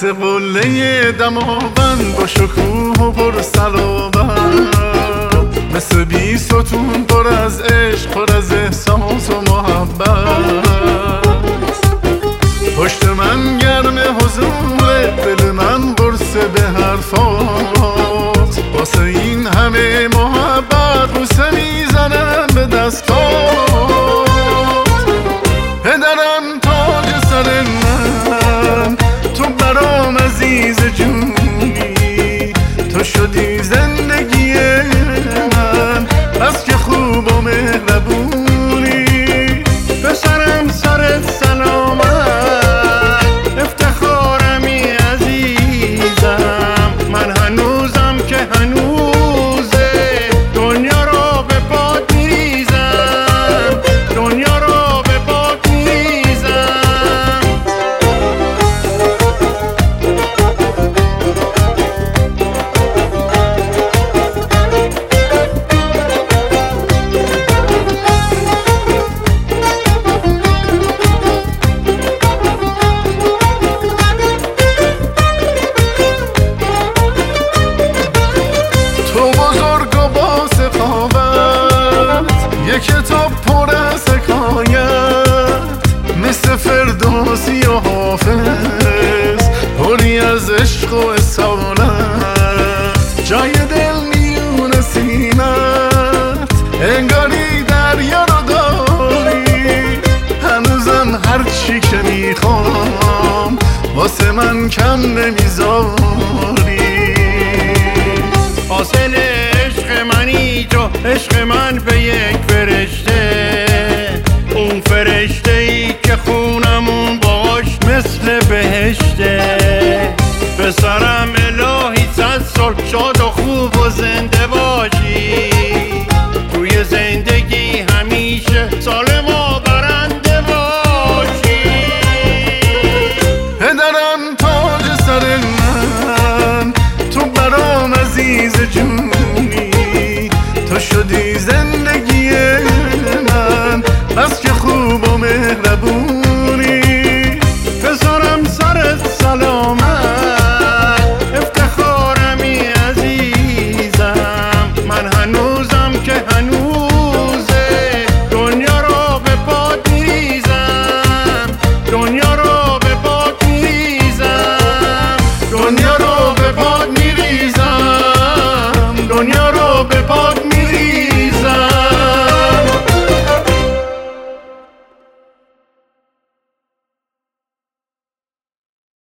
مثل قله دماوند با شکوه و پر صلابت، مثل بی ستون پر از عشق، پر از احساس و محبت. پشت من گرم حضور، دل من قرصه به حرفات، واسه این همه محبت بوسه میزنم به دستات. پدرم تاج سر من، تو برام عزیز جونی، تو شدی زندگی من، بس که خوب و مهربونی. پسرم سرت سلامت، افتخارمی عزیزم، من هنوزم که هنوزه، دنیا رو به باد میریزم، دنیا رو به باد میریزم. یک کتاب پر از حکایت، مثل فردوسی و حافظ، پری از عشق و اصالت. جای دل میون سینت، انگاری دریا رو داری، هنوزم هر چی که میخوام واسه من کم نمیذاری. حاصل عشق منی تو، عشق من به یک فرشته، اون فرشته ای که خونمون باش مثل بهشته. پسرم الهی 100 سال شاد و خوب و زنده باشی، توی زندگی همیشه سالم و برنده باشی. پدرم تاج سر من، تو برام عزیز جونی، تو شدی زندگی من، بس که خوب و مهربونی. پسرم سرت سلامت، افتخارمی عزیزم، من هنوزم که هنوز